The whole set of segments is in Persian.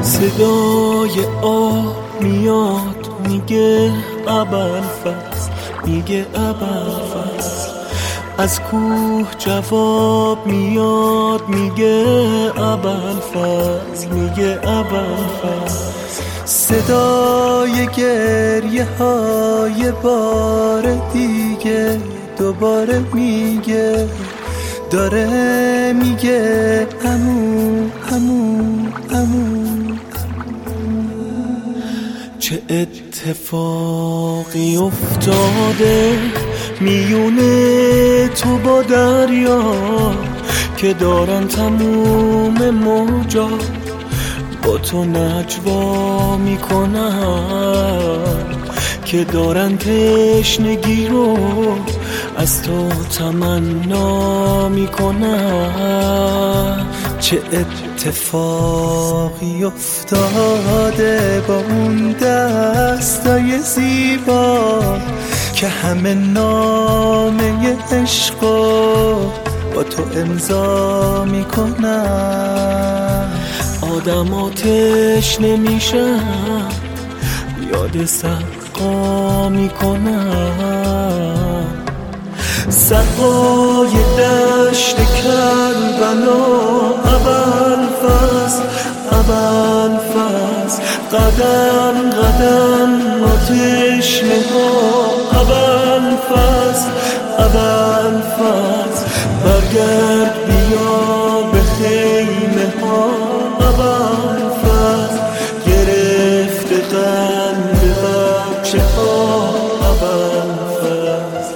صدای آه میاد میگه ابوالفضل، میگه ابوالفضل. از کوه جواب میاد میگه ابوالفضل، میگه ابوالفضل. صدای گریه های بار دیگه دوباره میگه، داره میگه عمو عمو عمو. چه اتفاقی افتاده میونه تو با دریا، که دارن تموم موجا با تو نجوا میکنن، که دارن تشنگی رو از تو تمنا میکنن. چه اتفاقی افتاده با اون دستای زیبا که همه نامه عشقو با تو امضا میکنن. آدم آتش نمیشن، یاد سقا میکنن. سقای دشت کربلا ابوالفضل، ابوالفضل. قدم قدم آتش نها ابوالفضل، ابوالفضل. برگرد بیا به خیمه ها ابوالفضل، گرفته قلب بچه ها ابوالفضل.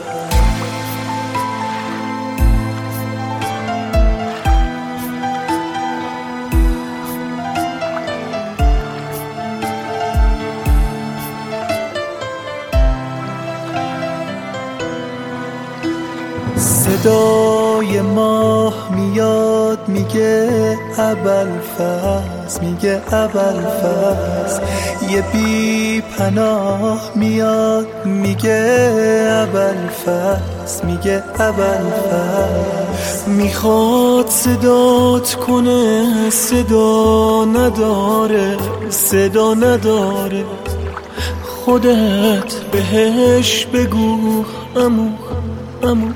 صدای ماه میاد میگه ابوالفضل، میگه ابوالفضل. یه بی پناه میاد میگه ابوالفضل، میگه ابوالفضل. میخواد صدات کنه صدا نداره، صدا نداره. خودت بهش بگو عمو عمو.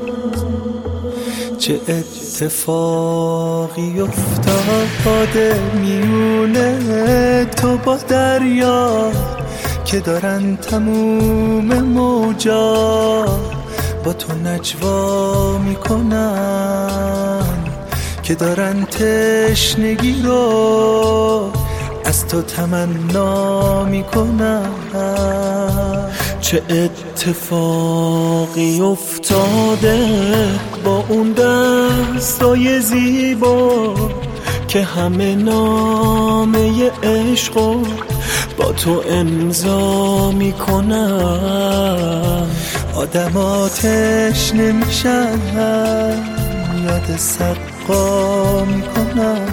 چه اتفاقی افتاده میونه تو با دریا که دارن تموم موجا با تو نجوا میکنن، که دارن تشنگی رو از تو تمنا میکنن. چه اتفاقی افتاده با اون دستای زیبا که همه نامه عشقو با تو امضا میکنن. آدم آتش نمیشن، یاد سقا میکنن.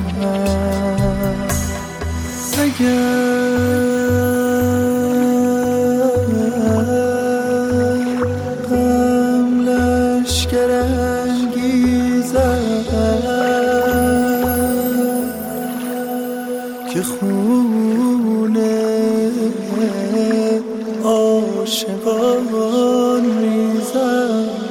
غم لشکر انگیزد که خون عاشقان ریزد.